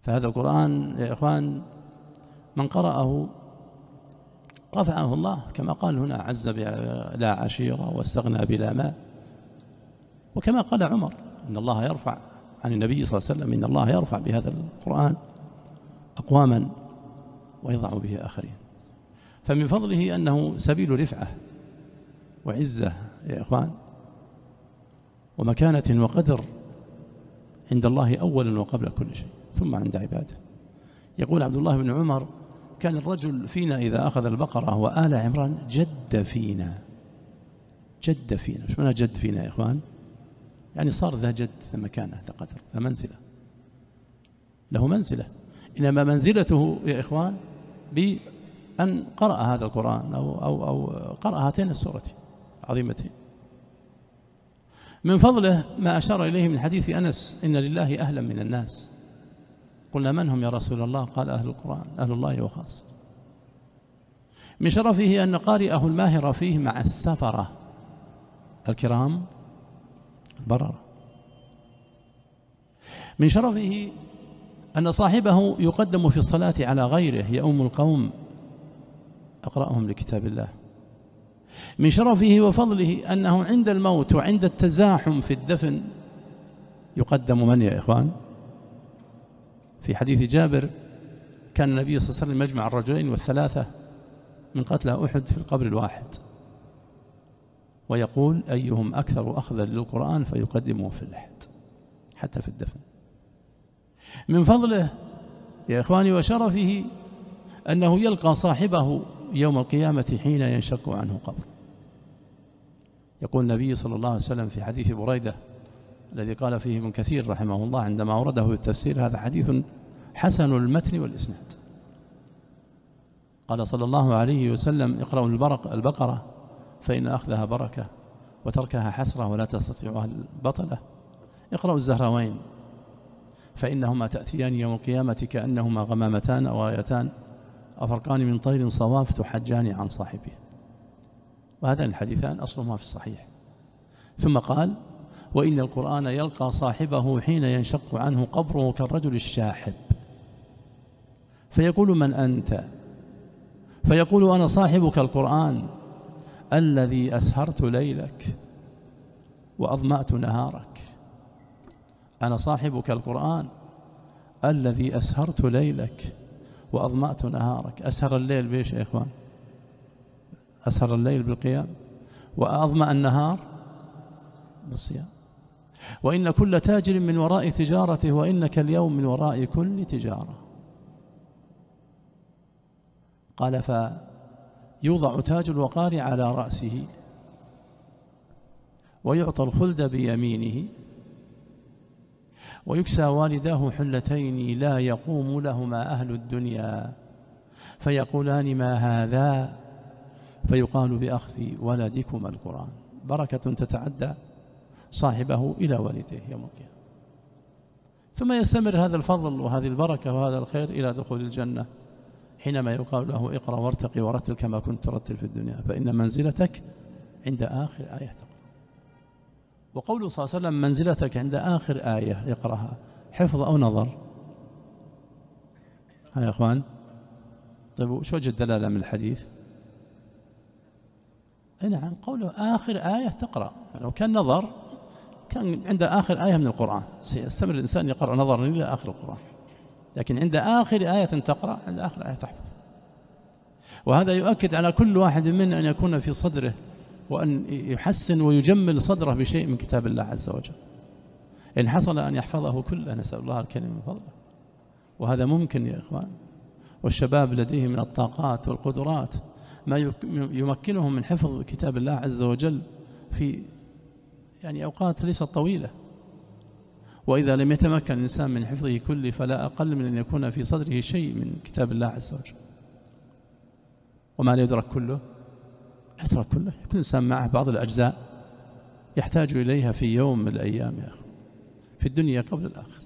فهذا القرآن يا إخوان من قرأه رفعه الله، كما قال هنا: عز بلا عشيرة واستغنى بلا ماء. وكما قال عمر: إن الله يرفع عن النبي صلى الله عليه وسلم: إن الله يرفع بهذا القرآن أقواما ويضع به آخرين. فمن فضله أنه سبيل رفعة وعزة يا إخوان، ومكانة وقدر عند الله أولا وقبل كل شيء، ثم عند عباده. يقول عبد الله بن عمر: كان الرجل فينا إذا أخذ البقرة وآل عمران جد فينا. جد فينا، مش معنى جد فينا يا إخوان؟ يعني صار ذا جد، ذا مكانة، ذا قدر، ذا منزلة، له منزلة. إنما منزلته يا إخوان بأن قرأ هذا القرآن أو قرأ هاتين السورة عظيمتين. من فضله ما أشار إليه من حديث أنس: إن لله أهلا من الناس. قلنا: من هم يا رسول الله؟ قال: أهل القرآن، أهل الله وخاصة. من شرفه أن قارئه الماهر فيه مع السفرة الكرام البررة. من شرفه أن صاحبه يقدم في الصلاة على غيره، يؤم القوم أقرأهم لكتاب الله. من شرفه وفضله أنه عند الموت وعند التزاحم في الدفن يقدم من يا إخوان؟ في حديث جابر: كان النبي صلى الله عليه وسلم يجمع الرجلين والثلاثة من قتلى أحد في القبر الواحد، ويقول: أيهم أكثر أخذا للقرآن فيقدمه في اللحد حتى في الدفن. من فضله يا إخواني وشرفه أنه يلقى صاحبه يوم القيامة حين ينشق عنه قبر. يقول النبي صلى الله عليه وسلم في حديث بريدة الذي قال فيه ابن كثير رحمه الله عندما أورده بالتفسير: هذا حديث حسن المتن والإسناد. قال صلى الله عليه وسلم: اقرأوا البقرة فإن أخذها بركة وتركها حسرة ولا تستطيعها البطلة. اقرأوا الزهراوين فإنهما تأتيان يوم القيامة كأنهما غمامتان أو آيتان أو فرقان من طير صواف تحجان عن صاحبه. وهذان الحديثان أصلهما في الصحيح. ثم قال: وإن القرآن يلقى صاحبه حين ينشق عنه قبره كالرجل الشاحب، فيقول: من أنت؟ فيقول: أنا صاحبك القرآن الذي أسهرت ليلك وأظمأت نهارك. أنا صاحبك القرآن الذي أسهرت ليلك وأظمأت نهارك. أسهر الليل بإيش يا إخوان؟ أسهر الليل بالقيام، وأظمأ النهار بالصيام. وإن كل تاجر من وراء تجارته، وإنك اليوم من وراء كل تجارة. قال: فيوضع تاج الوقار على رأسه ويعطى الخلد بيمينه ويكسى والداه حلتين لا يقوم لهما أهل الدنيا فيقولان: ما هذا؟ فيقال: بأخذ ولدكما القرآن. بركة تتعدى صاحبه إلى والديه يوم القيامة. ثم يستمر هذا الفضل وهذه البركة وهذا الخير إلى دخول الجنة، حينما يقال له: اقرأ وارتقي ورتل كما كنت ترتل في الدنيا فإن منزلتك عند آخر آية تقرأ. وقوله صلى الله عليه وسلم: منزلتك عند آخر آية يقرأها، حفظ أو نظر؟ ها يا أخوان، طيب شو وجه الدلالة من الحديث؟ أي نعم، قوله آخر آية تقرأ. لو كان نظر كان عند آخر آية من القرآن، سيستمر الإنسان يقرأ نظرا إلى آخر القرآن، لكن عند آخر آية تقرأ، عند آخر آية تحفظ. وهذا يؤكد على كل واحد منا أن يكون في صدره وأن يحسن ويجمل صدره بشيء من كتاب الله عز وجل، إن حصل أن يحفظه كله، نسأل الله الكريم من فضله. وهذا ممكن يا إخوان، والشباب لديه من الطاقات والقدرات ما يمكنهم من حفظ كتاب الله عز وجل في يعني أوقات ليست طويلة. وإذا لم يتمكن الإنسان من حفظه كله فلا أقل من أن يكون في صدره شيء من كتاب الله عز وجل. وما لا يدرك كله يترك كله. كل إنسان معه بعض الأجزاء يحتاج إليها في يوم من الأيام يا أخي، في الدنيا قبل الآخرة.